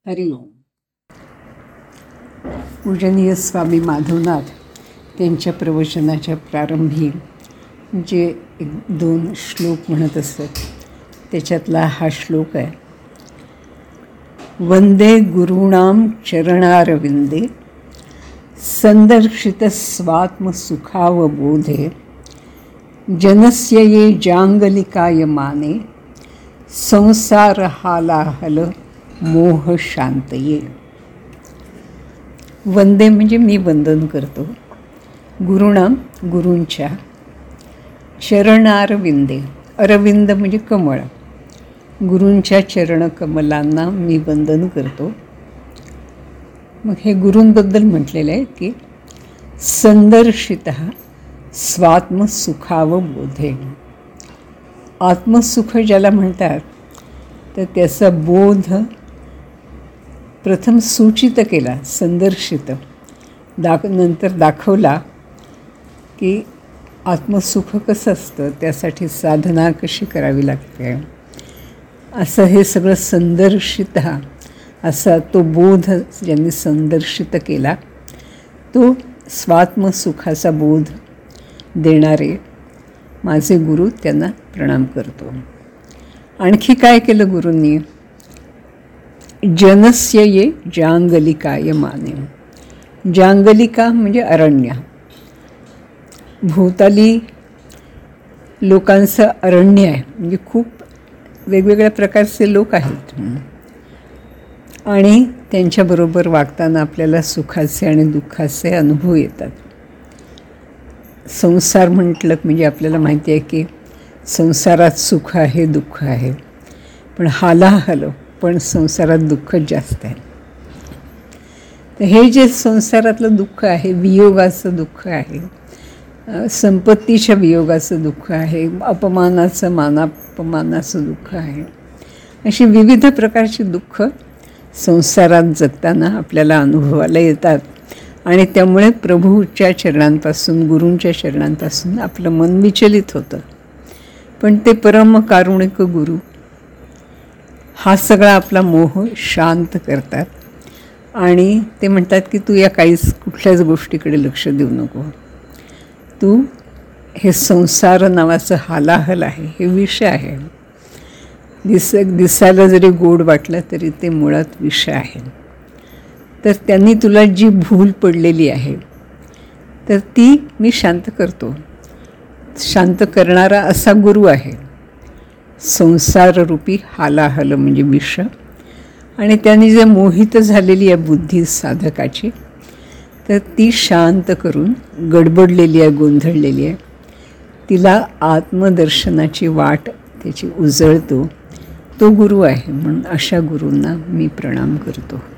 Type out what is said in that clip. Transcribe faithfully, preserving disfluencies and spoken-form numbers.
हरिओम. पूजनीय स्वामी माधवनाथ त्यांच्या प्रवचनाच्या प्रारंभी जे एक दोन श्लोक म्हणत असत त्याच्यातला हा श्लोक आहे. वंदे गुरूणां चरणारविंदे संदर्शित स्वात्मसुखावबोधे जनस्य ये जांगलिकायमाने संसार हालाहल मोह शांतये. वंदे म्हणजे मी वंदन करतो गुरुणाम गुरूंच्या, चरणारविंदे अरविंद म्हणजे कमळ, गुरूंच्या चरणकमलांना मी वंदन करतो. मग हे गुरूंबद्दल म्हटलेलं आहे की संदर्शितः स्वात्मसुखावबोधे. आत्मसुख ज्याला म्हणतात तर त्याचा बोध प्रथम सूचित केला, संदर्शित, दाख नंतर दाखवला की आत्मसुख कसं असतं, त्यासाठी साधना कशी करावी लागते, असं हे सगळं संदर्शित असा तो बोध ज्यांनी संदर्शित केला तो स्वात्मसुखाचा बोध देणारे माझे गुरु, त्यांना प्रणाम करतो. आणखी काय केलं गुरूंनी? जनस्य ये जांगलिकायमाने. जांगलिका म्हणजे अरण्य, भोवताली लोकांचं अरण्य आहे, म्हणजे खूप वेगवेगळ्या प्रकारचे लोक आहेत आणि त्यांच्याबरोबर वागताना आपल्याला सुखाचे आणि दुःखाचे अनुभव येतात. संसार म्हटलं म्हणजे आपल्याला माहिती आहे की संसारात सुख आहे, दुःख आहे, पण हालाहल पण संसारात दुःखच जास्त आहे. तर हे जे संसारातलं दुःख आहे, वियोगाचं दुःख आहे, संपत्तीच्या वियोगाचं दुःख आहे, अपमानाचं मानापमानाचं दुःख आहे, अशी विविध प्रकारची दुःख संसारात जगताना आपल्याला अनुभवाला येतात. आणि त्यामुळे प्रभूच्या चरणांपासून, गुरूंच्या चरणांपासून आपलं मन विचलित होतं. पण ते परम कारुणिक गुरु हा सगळा आपला मोह शांत करतात आणि ते म्हणतात की तू या काहीच कुठल्याच गोष्टीकडे लक्ष देऊ नको. तू हे संसार नावाचं हालाहल आहे, हे विष आहे. दिस दिसायला जरी गोड वाटलं तरी ते मुळात विष आहे. तर त्यांनी तुला जी भूल पडलेली आहे तर ती मी शांत करतो. शांत करणारा असा गुरु आहे. संसाररूपी हालाहल म्हणजे विष, आणि त्यांनी जे मोहित झालेली आहे बुद्धी साधकाची, तर ती शांत करून, गडबडलेली आहे, गोंधळलेली आहे, तिला आत्मदर्शनाची वाट त्याची उजळतो. तो गुरु आहे. म्हणून अशा गुरूंना मी प्रणाम करतो.